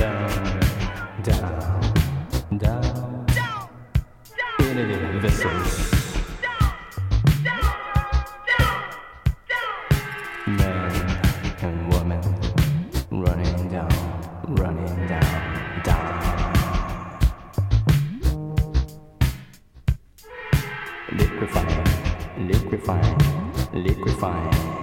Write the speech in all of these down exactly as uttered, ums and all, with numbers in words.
down, down, down, in vessels. Man and woman running down, running down, down. Liquefying, liquefying, liquefying.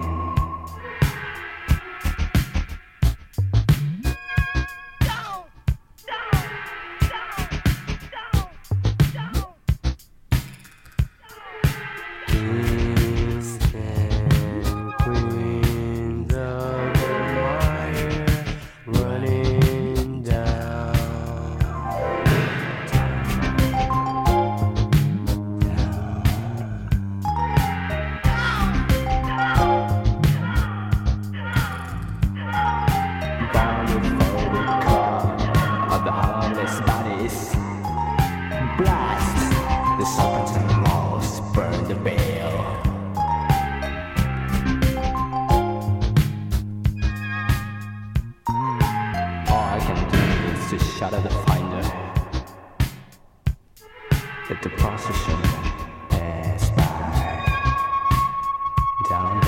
Blast the serpents and moths, burn the veil. All I can do is to shatter the finder. Let the procession pass by. Down,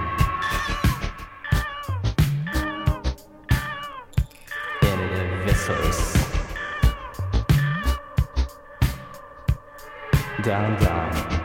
down. In the vessels. Down, down.